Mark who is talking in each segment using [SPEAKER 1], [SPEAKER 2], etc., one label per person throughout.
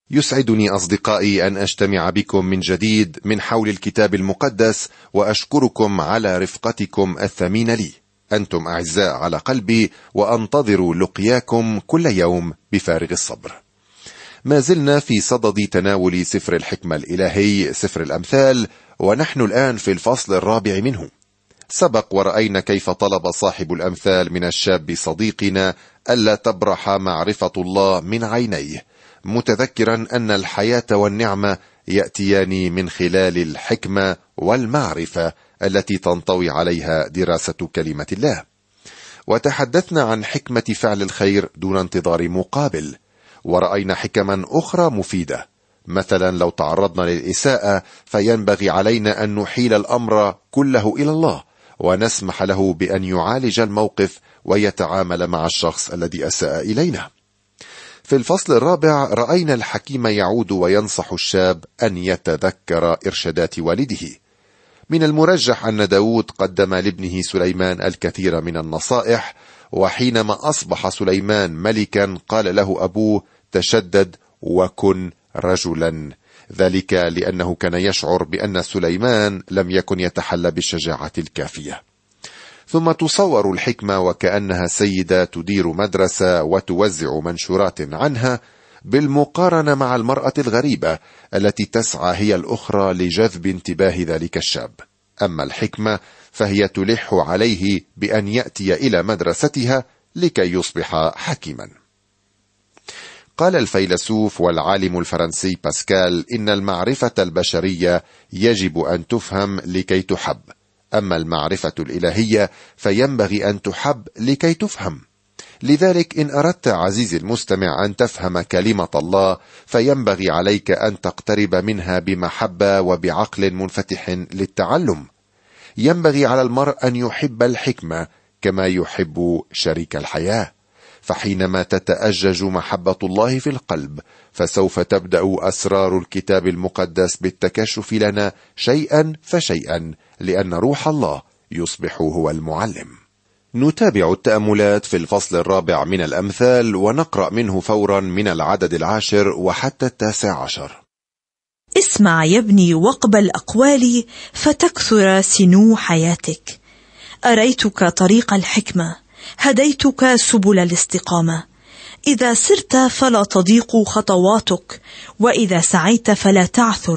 [SPEAKER 1] يسعدني أصدقائي أن أجتمع بكم من جديد من حول الكتاب المقدس، وأشكركم على رفقتكم الثمينة لي. أنتم أعزاء على قلبي، وأنتظر لقياكم كل يوم بفارغ الصبر. ما زلنا في صدد تناول سفر الحكمة الإلهي، سفر الأمثال، ونحن الآن في الفصل الرابع منه. سبق ورأينا كيف طلب صاحب الأمثال من الشاب صديقنا ألا تبرح معرفة الله من عينيه، متذكرا أن الحياة والنعمة يأتيان من خلال الحكمة والمعرفة التي تنطوي عليها دراسة كلمة الله. وتحدثنا عن حكمة فعل الخير دون انتظار مقابل، ورأينا حكما أخرى مفيدة. مثلا لو تعرضنا للإساءة فينبغي علينا أن نحيل الأمر كله إلى الله، ونسمح له بأن يعالج الموقف ويتعامل مع الشخص الذي أساء إلينا. في الفصل الرابع رأينا الحكيم يعود وينصح الشاب أن يتذكر إرشادات والده. من المرجح أن داود قدم لابنه سليمان الكثير من النصائح، وحينما أصبح سليمان ملكا قال له أبوه: تشدد وكن رجلا، ذلك لأنه كان يشعر بأن سليمان لم يكن يتحلى بالشجاعة الكافية. ثم تصور الحكمة وكأنها سيدة تدير مدرسة وتوزع منشورات عنها، بالمقارنة مع المرأة الغريبة التي تسعى هي الأخرى لجذب انتباه ذلك الشاب. أما الحكمة فهي تلح عليه بأن يأتي إلى مدرستها لكي يصبح حكيما. قال الفيلسوف والعالم الفرنسي باسكال إن المعرفة البشرية يجب أن تفهم لكي تحب، أما المعرفة الإلهية فينبغي أن تحب لكي تفهم. لذلك إن أردت عزيزي المستمع أن تفهم كلمة الله فينبغي عليك أن تقترب منها بمحبة وبعقل منفتح للتعلم. ينبغي على المرء أن يحب الحكمة كما يحب شريك الحياة، فحينما تتأجج محبة الله في القلب فسوف تبدأ أسرار الكتاب المقدس بالتكشف لنا شيئا فشيئا، لأن روح الله يصبح هو المعلم. نتابع التأملات في الفصل الرابع من الأمثال، ونقرأ منه فورا من العدد 10 وحتى 19.
[SPEAKER 2] اسمع يا ابني واقبل أقوالي فتكثر سنو حياتك. أريتك طريق الحكمة، هديتك سبل الاستقامة. إذا سرت فلا تضيق خطواتك، وإذا سعيت فلا تعثر.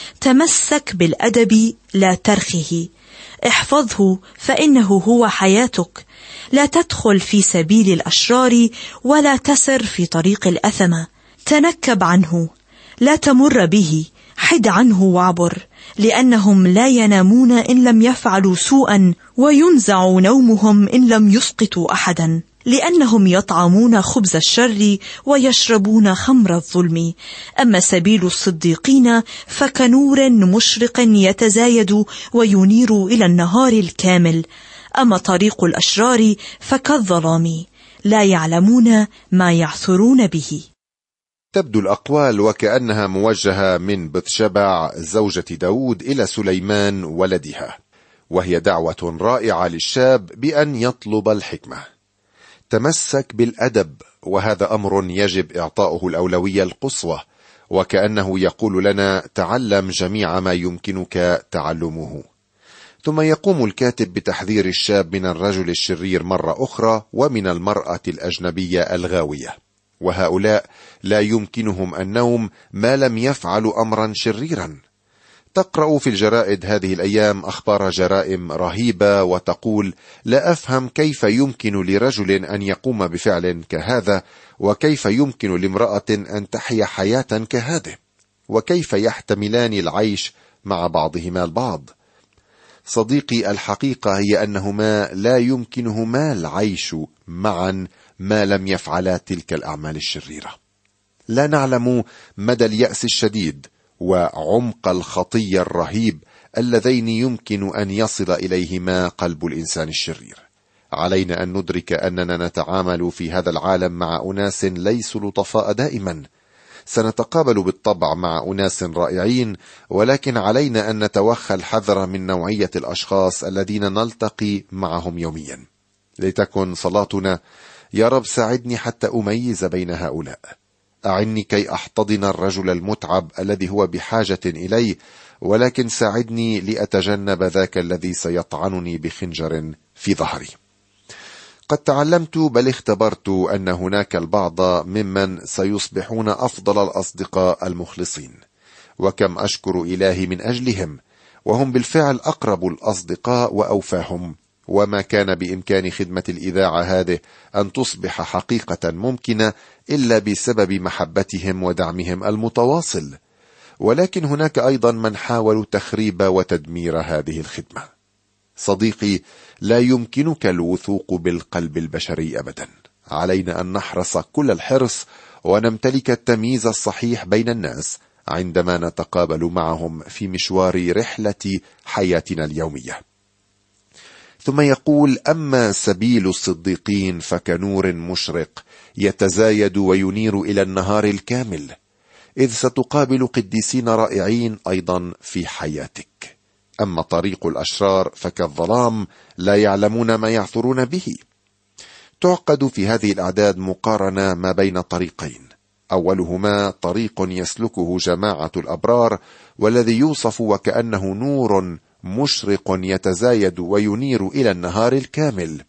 [SPEAKER 2] تمسك بالأدب لا ترخه، احفظه فإنه هو حياتك. لا تدخل في سبيل الأشرار ولا تسر في طريق الأثمة. تنكب عنه لا تمر به، حد عنه وعبر، لأنهم لا ينامون إن لم يفعلوا سوءا، وينزع نومهم إن لم يسقطوا أحدا. لأنهم يطعمون خبز الشر ويشربون خمر الظلم. أما سبيل الصديقين فكنور مشرق يتزايد وينير إلى النهار الكامل. أما طريق الأشرار فكالظلام، لا يعلمون ما يعثرون به.
[SPEAKER 1] تبدو الأقوال وكأنها موجهة من بثشبع زوجة داود إلى سليمان ولدها، وهي دعوة رائعة للشاب بأن يطلب الحكمة. تمسك بالأدب، وهذا أمر يجب إعطاؤه الأولوية القصوى، وكأنه يقول لنا: تعلم جميع ما يمكنك تعلمه. ثم يقوم الكاتب بتحذير الشاب من الرجل الشرير مرة أخرى، ومن المرأة الأجنبية الغاوية، وهؤلاء لا يمكنهم النوم ما لم يفعلوا أمرا شريرا. تقرأ في الجرائد هذه الأيام أخبار جرائم رهيبة، وتقول: لا أفهم كيف يمكن لرجل أن يقوم بفعل كهذا، وكيف يمكن لامرأة أن تحيا حياة كهذه، وكيف يحتملان العيش مع بعضهما البعض. صديقي، الحقيقة هي أنهما لا يمكنهما العيش معا ما لم يفعلا تلك الأعمال الشريرة. لا نعلم مدى اليأس الشديد وعمق الخطية الرهيب اللذين يمكن أن يصل إليهما قلب الإنسان الشرير. علينا أن ندرك أننا نتعامل في هذا العالم مع أناس ليسوا لطفاء دائما. سنتقابل بالطبع مع أناس رائعين، ولكن علينا أن نتوخى الحذر من نوعية الأشخاص الذين نلتقي معهم يوميا. لتكن صلاتنا: يا رب ساعدني حتى أميز بين هؤلاء. أعني كي أحتضن الرجل المتعب الذي هو بحاجة إلي، ولكن ساعدني لأتجنب ذاك الذي سيطعنني بخنجر في ظهري. قد تعلمت بل اختبرت أن هناك البعض ممن سيصبحون أفضل الأصدقاء المخلصين، وكم أشكر إلهي من أجلهم، وهم بالفعل أقرب الأصدقاء وأوفاهم. وما كان بإمكان خدمة الإذاعة هذه أن تصبح حقيقة ممكنة إلا بسبب محبتهم ودعمهم المتواصل. ولكن هناك أيضا من حاولوا تخريب وتدمير هذه الخدمة. صديقي، لا يمكنك الوثوق بالقلب البشري أبدا. علينا أن نحرص كل الحرص ونمتلك التمييز الصحيح بين الناس عندما نتقابل معهم في مشوار رحلة حياتنا اليومية. ثم يقول: أما سبيل الصديقين فكنور مشرق يتزايد وينير إلى النهار الكامل، إذ ستقابل قديسين رائعين أيضا في حياتك. أما طريق الأشرار فكالظلام لا يعلمون ما يعثرون به. تعقد في هذه الأعداد مقارنة ما بين طريقين، أولهما طريق يسلكه جماعة الأبرار، والذي يوصف وكأنه نور مشرق يتزايد وينير إلى النهار الكامل.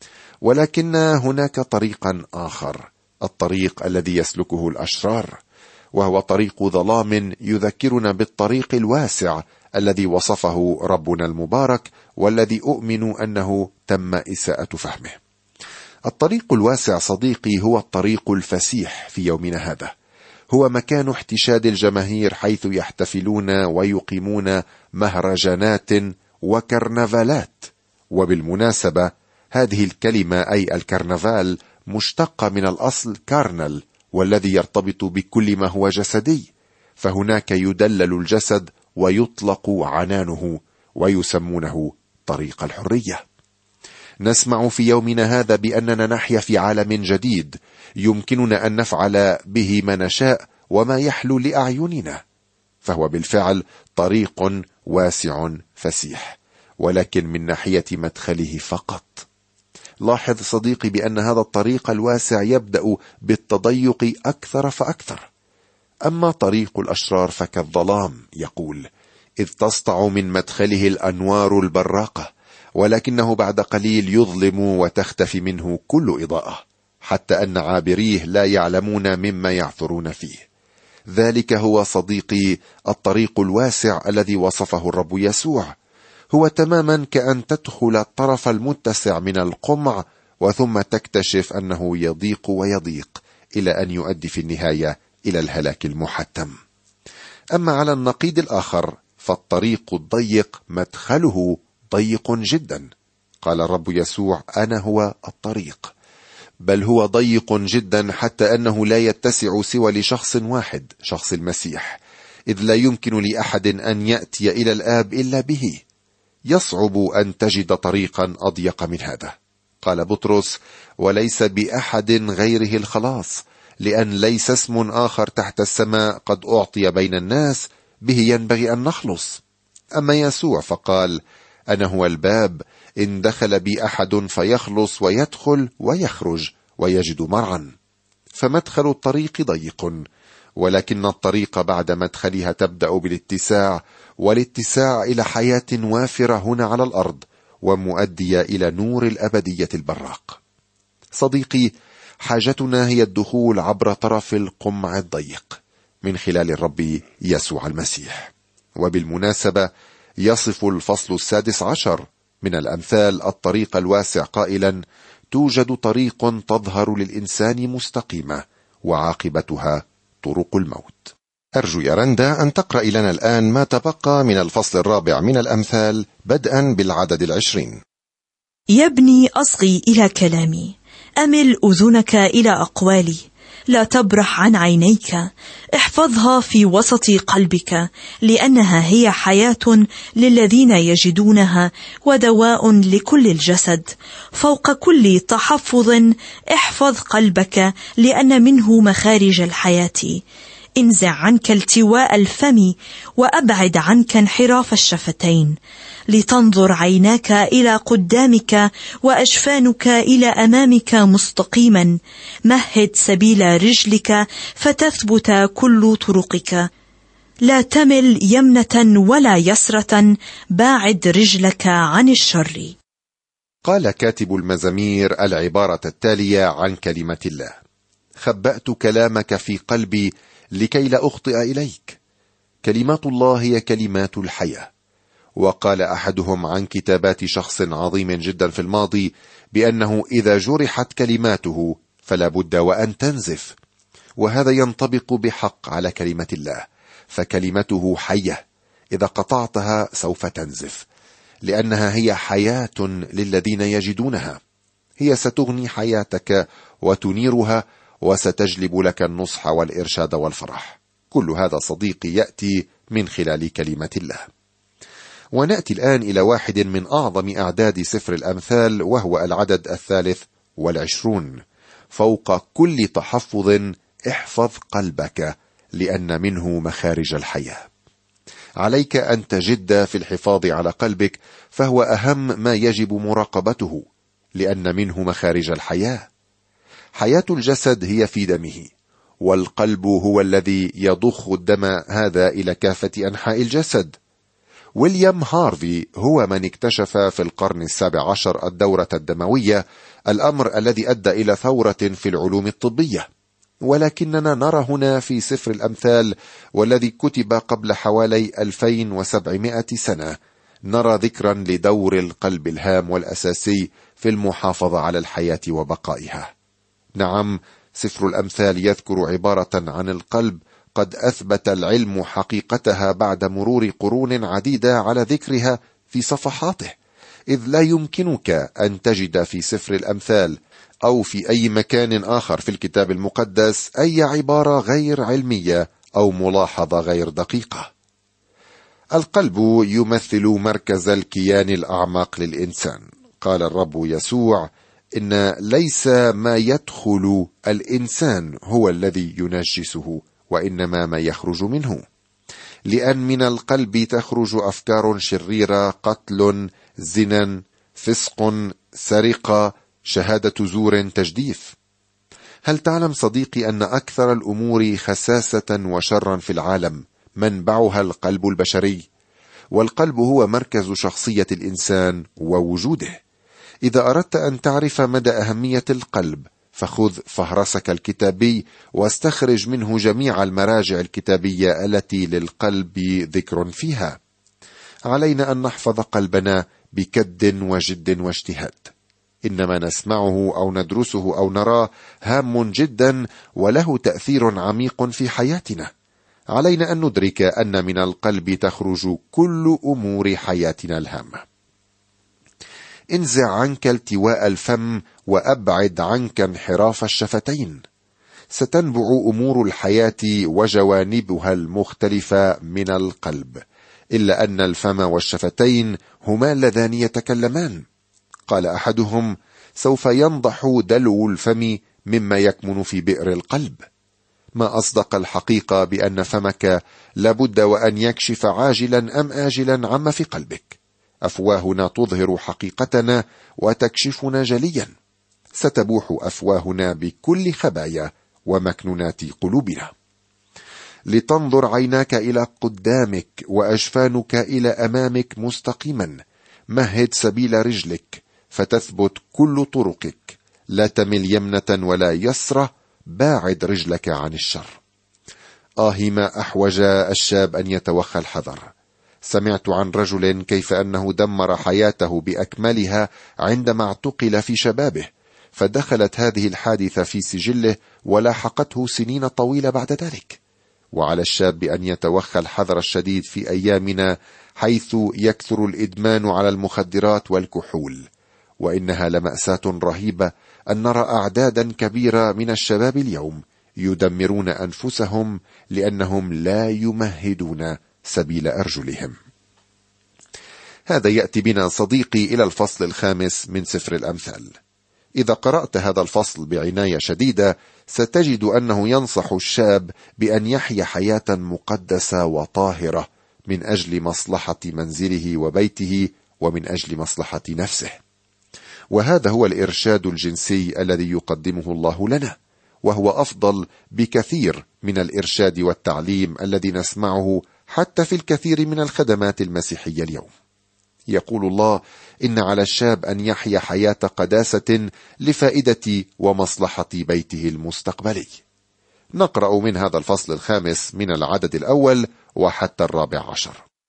[SPEAKER 1] ولكن هناك طريقا آخر، الطريق الذي يسلكه الأشرار، وهو طريق ظلام يذكرنا بالطريق الواسع الذي وصفه ربنا المبارك، والذي أؤمن أنه تم إساءة فهمه. الطريق الواسع صديقي هو الطريق الفسيح في يومنا هذا، هو مكان احتشاد الجماهير، حيث يحتفلون ويقيمون مهرجانات وكرنفالات. وبالمناسبة هذه الكلمة أي الكرنفال مشتقة من الأصل كارنل، والذي يرتبط بكل ما هو جسدي، فهناك يدلل الجسد ويطلق عنانه، ويسمونه طريق الحرية. نسمع في يومنا هذا بأننا نحيا في عالم جديد يمكننا أن نفعل به ما نشاء وما يحلو لأعيننا، فهو بالفعل طريق واسع فسيح، ولكن من ناحية مدخله فقط. لاحظ صديقي بأن هذا الطريق الواسع يبدأ بالتضيق أكثر فأكثر. أما طريق الأشرار فكالظلام، يقول: إذ تسطع من مدخله الأنوار البراقة، ولكنه بعد قليل يظلم وتختفي منه كل إضاءة، حتى أن عابريه لا يعلمون مما يعثرون فيه. ذلك هو صديقي الطريق الواسع الذي وصفه الرب يسوع. هو تماما كأن تدخل الطرف المتسع من القمع، وثم تكتشف أنه يضيق ويضيق إلى أن يؤدي في النهاية إلى الهلاك المحتم. أما على النقيض الآخر فالطريق الضيق مدخله ضيق جدا. قال الرب يسوع: أنا هو الطريق. بل هو ضيق جدا حتى أنه لا يتسع سوى لشخص واحد، شخص المسيح، إذ لا يمكن لأحد أن يأتي إلى الآب إلا به. يصعب أن تجد طريقا أضيق من هذا. قال بطرس: وليس بأحد غيره الخلاص، لأن ليس اسم آخر تحت السماء قد أعطي بين الناس به ينبغي أن نخلص. أما يسوع فقال: أنا هو الباب، إن دخل بي أحد فيخلص ويدخل ويخرج ويجد مرعا. فمدخل الطريق ضيق، ولكن الطريق بعد مدخلها تبدأ بالاتساع، والاتساع إلى حياة وافرة هنا على الأرض، ومؤدية إلى نور الأبدية البراق. صديقي، حاجتنا هي الدخول عبر طرف القمع الضيق من خلال الرب يسوع المسيح. وبالمناسبة يصف الفصل 16 من الأمثال الطريق الواسع قائلا: توجد طريق تظهر للإنسان مستقيمة، وعاقبتها طرق الموت. أرجو يا رندا أن تقرأ لنا الآن ما تبقى من الفصل 4 من الأمثال بدءا بالعدد 20.
[SPEAKER 2] يا ابني، أصغي إلى كلامي، أمل أذنك إلى أقوالي، لا تبرح عن عينيك، احفظها في وسط قلبك، لأنها هي حياة للذين يجدونها ودواء لكل الجسد. فوق كل تحفظ احفظ قلبك، لأن منه مخارج الحياة. انزع عنك التواء الفم وأبعد عنك انحراف الشفتين، لتنظر عيناك إلى قدامك وأجفانك إلى أمامك مستقيما. مهد سبيل رجلك فتثبت كل طرقك، لا تمل يمنة ولا يسرة، باعد رجلك عن الشر.
[SPEAKER 1] قال كاتب المزامير العبارة التالية عن كلمة الله: خبأت كلامك في قلبي لكي لا أخطئ إليك. كلمات الله هي كلمات الحياة. وقال أحدهم عن كتابات شخص عظيم جدا في الماضي بأنه إذا جرحت كلماته فلا بد وأن تنزف، وهذا ينطبق بحق على كلمة الله، فكلمته حية، إذا قطعتها سوف تنزف، لأنها هي حياة للذين يجدونها. هي ستغني حياتك وتنيرها، وستجلب لك النصح والإرشاد والفرح. كل هذا صديقي يأتي من خلال كلمة الله. ونأتي الآن إلى واحد من أعظم أعداد سفر الأمثال، وهو العدد 23: فوق كل تحفظ احفظ قلبك لأن منه مخارج الحياة. عليك أن تجد في الحفاظ على قلبك، فهو أهم ما يجب مراقبته، لأن منه مخارج الحياة. حياة الجسد هي في دمه، والقلب هو الذي يضخ الدم هذا إلى كافة أنحاء الجسد. ويليام هارفي هو من اكتشف في القرن 17 الدورة الدموية، الأمر الذي أدى إلى ثورة في العلوم الطبية. ولكننا نرى هنا في سفر الأمثال، والذي كتب قبل حوالي 2700 سنة، نرى ذكرا لدور القلب الهام والأساسي في المحافظة على الحياة وبقائها. نعم، سفر الأمثال يذكر عبارة عن القلب قد أثبت العلم حقيقتها بعد مرور قرون عديدة على ذكرها في صفحاته، إذ لا يمكنك أن تجد في سفر الأمثال أو في أي مكان آخر في الكتاب المقدس أي عبارة غير علمية أو ملاحظة غير دقيقة. القلب يمثل مركز الكيان الأعمق للإنسان. قال الرب يسوع: إن ليس ما يدخل الإنسان هو الذي ينجسه، وإنما ما يخرج منه، لأن من القلب تخرج أفكار شريرة، قتل، زنا، فسق، سرقة، شهادة زور، تجديف. هل تعلم صديقي أن أكثر الأمور خساسة وشرا في العالم منبعها القلب البشري؟ والقلب هو مركز شخصية الإنسان ووجوده. إذا أردت أن تعرف مدى أهمية القلب، فخذ فهرسك الكتابي واستخرج منه جميع المراجع الكتابية التي للقلب ذكر فيها. علينا أن نحفظ قلبنا بكد وجد واجتهاد. إنما نسمعه أو ندرسه أو نراه هام جدا وله تأثير عميق في حياتنا. علينا أن ندرك أن من القلب تخرج كل أمور حياتنا الهامة. انزع عنك التواء الفم وأبعد عنك انحراف الشفتين. ستنبع أمور الحياة وجوانبها المختلفة من القلب، إلا أن الفم والشفتين هما اللذان يتكلمان. قال أحدهم: سوف ينضح دلو الفم مما يكمن في بئر القلب. ما أصدق الحقيقة بأن فمك لابد وأن يكشف عاجلا أم آجلا عما في قلبك. أفواهنا تظهر حقيقتنا وتكشفنا جليا. ستبوح أفواهنا بكل خبايا ومكنونات قلوبنا. لتنظر عيناك إلى قدامك وأجفانك إلى أمامك مستقيما. مهد سبيل رجلك فتثبت كل طرقك، لا تمل يمنة ولا يسرة، باعد رجلك عن الشر. ما أحوج الشاب أن يتوخى الحذر. سمعت عن رجل كيف أنه دمر حياته بأكملها عندما اعتقل في شبابه، فدخلت هذه الحادثة في سجله ولاحقته سنين طويلة بعد ذلك. وعلى الشاب أن يتوخى الحذر الشديد في أيامنا، حيث يكثر الإدمان على المخدرات والكحول. وإنها لمأساة رهيبة أن نرى أعدادا كبيرة من الشباب اليوم يدمرون أنفسهم لأنهم لا يمهدون سبيل أرجلهم. هذا يأتي بنا صديقي إلى الفصل 5 من سفر الأمثال. إذا قرأت هذا الفصل بعناية شديدة ستجد أنه ينصح الشاب بأن يحيا حياة مقدسة وطاهرة من أجل مصلحة منزله وبيته ومن أجل مصلحة نفسه. وهذا هو الإرشاد الجنسي الذي يقدمه الله لنا، وهو أفضل بكثير من الإرشاد والتعليم الذي نسمعه حتى في الكثير من الخدمات المسيحية اليوم. يقول الله: إن على الشاب أن يحيا حياة قداسة لفائدة ومصلحة بيته المستقبلي. نقرأ من هذا الفصل 5 من العدد 1 وحتى 14.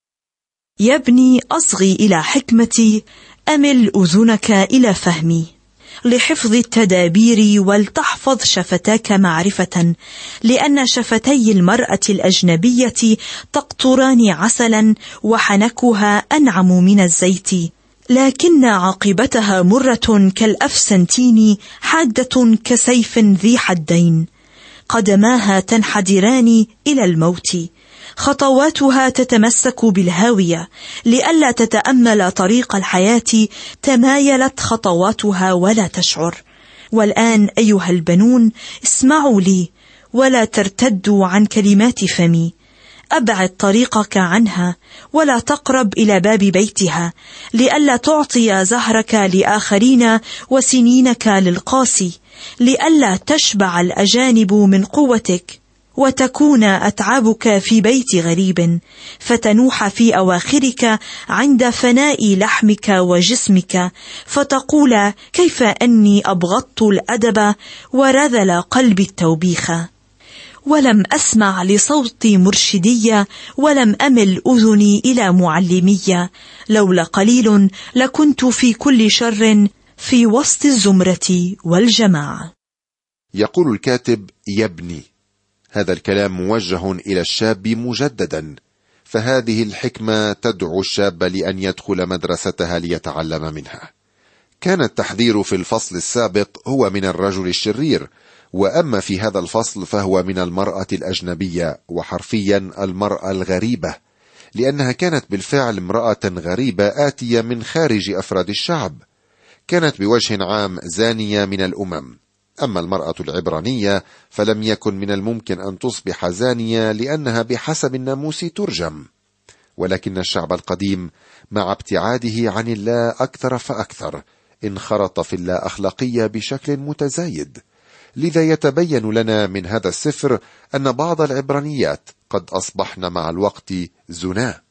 [SPEAKER 2] يا ابني أصغي إلى حكمتي، أمل أذنك إلى فهمي، لحفظ التدابير ولتحفظ شفتاك معرفة، لأن شفتي المرأة الأجنبية تقطران عسلا وحنكها أنعم من الزيت، لكن عاقبتها مرة كالأفسنتين، حادة كسيف ذي حدين، قدماها تنحدران إلى الموت، خطواتها تتمسك بالهاوية، لئلا تتأمل طريق الحياة، تمايلت خطواتها ولا تشعر. والآن أيها البنون اسمعوا لي ولا ترتدوا عن كلمات فمي، أبعد طريقك عنها ولا تقرب إلى باب بيتها، لئلا تعطي زهرك لآخرين وسنينك للقاسي، لئلا تشبع الأجانب من قوتك، وتكون أتعابك في بيت غريب، فتنوح في أواخرك عند فناء لحمك وجسمك، فتقول: كيف أني أبغضت الأدب ورذل قلبي التوبيخ. ولم أسمع لصوت مرشدية، ولم أمل أذني إلى معلمية، لولا قليل لكنت في كل شر في وسط الزمرة والجماعة.
[SPEAKER 1] يقول الكاتب: يبني. هذا الكلام موجه إلى الشاب مجددا، فهذه الحكمة تدعو الشاب لأن يدخل مدرستها ليتعلم منها. كان التحذير في الفصل السابق هو من الرجل الشرير، وأما في هذا الفصل فهو من المرأة الأجنبية، وحرفيا المرأة الغريبة، لأنها كانت بالفعل امرأة غريبة آتية من خارج أفراد الشعب، كانت بوجه عام زانية من الأمم. أما المرأة العبرانية فلم يكن من الممكن أن تصبح زانية، لأنها بحسب الناموس ترجم. ولكن الشعب القديم مع ابتعاده عن الله أكثر فأكثر انخرط في اللا أخلاقية بشكل متزايد. لذا يتبين لنا من هذا السفر أن بعض العبرانيات قد أصبحن مع الوقت زنا.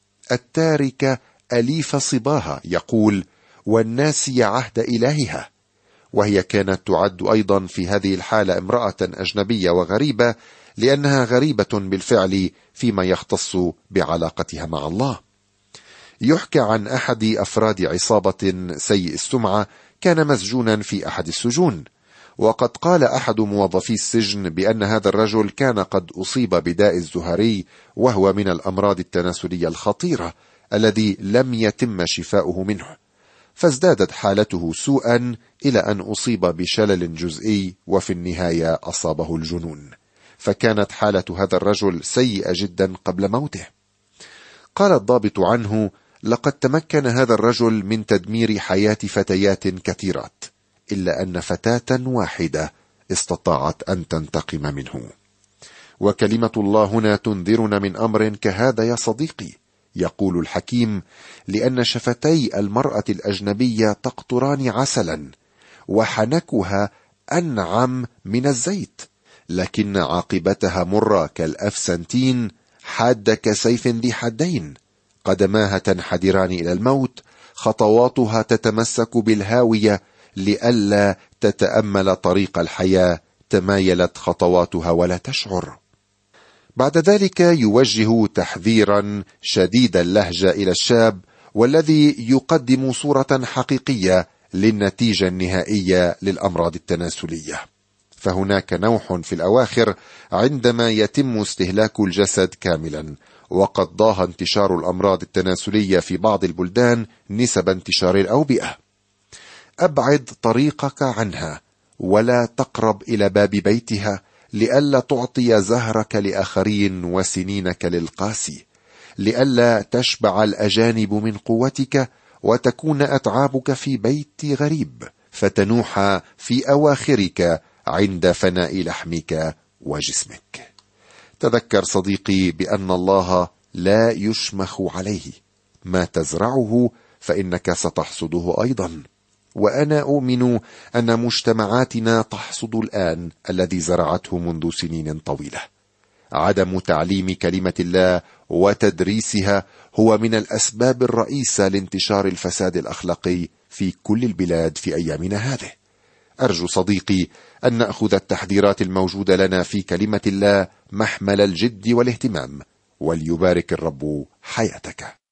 [SPEAKER 1] التاركة أليف صباها يقول: والناسي عهد إلهها، وهي كانت تعد أيضا في هذه الحالة امرأة أجنبية وغريبة، لأنها غريبة بالفعل فيما يختص بعلاقتها مع الله. يحكى عن أحد أفراد عصابة سيء السمعة كان مسجونا في أحد السجون، وقد قال أحد موظفي السجن بأن هذا الرجل كان قد أصيب بداء الزهري، وهو من الأمراض التناسلية الخطيرة الذي لم يتم شفاؤه منه، فازدادت حالته سوءا إلى أن أصيب بشلل جزئي، وفي النهاية أصابه الجنون، فكانت حالة هذا الرجل سيئة جدا قبل موته. قال الضابط عنه: لقد تمكن هذا الرجل من تدمير حياة فتيات كثيرات، إلا أن فتاة واحدة استطاعت أن تنتقم منه. وكلمة الله هنا تنذرنا من أمر كهذا يا صديقي. يقول الحكيم: لأن شفتي المرأة الأجنبية تقطران عسلا، وحنكها أنعم من الزيت، لكن عاقبتها مرة كالأفسنتين، حادة كسيف ذي حدين، قدماها تنحدران إلى الموت، خطواتها تتمسك بالهاوية، لئلا تتأمل طريق الحياة، تمايلت خطواتها ولا تشعر. بعد ذلك يوجه تحذيرا شديد اللهجة إلى الشاب، والذي يقدم صورة حقيقية للنتيجة النهائية للأمراض التناسلية. فهناك نوح في الأواخر عندما يتم استهلاك الجسد كاملا، وقد ضاها انتشار الأمراض التناسلية في بعض البلدان نسب انتشار الأوبئة. أبعد طريقك عنها ولا تقرب إلى باب بيتها، لئلا تعطي زهرك لآخرين وسنينك للقاسي، لئلا تشبع الأجانب من قوتك، وتكون أتعابك في بيت غريب، فتنوح في أواخرك عند فناء لحمك وجسمك. تذكر صديقي بأن الله لا يشمخ عليه، ما تزرعه فإنك ستحصده أيضا. وأنا أؤمن أن مجتمعاتنا تحصد الآن الذي زرعته منذ سنين طويلة. عدم تعليم كلمة الله وتدريسها هو من الأسباب الرئيسة لانتشار الفساد الأخلاقي في كل البلاد في أيامنا هذه. أرجو صديقي أن نأخذ التحذيرات الموجودة لنا في كلمة الله محمل الجد والاهتمام، وليبارك الرب حياتك.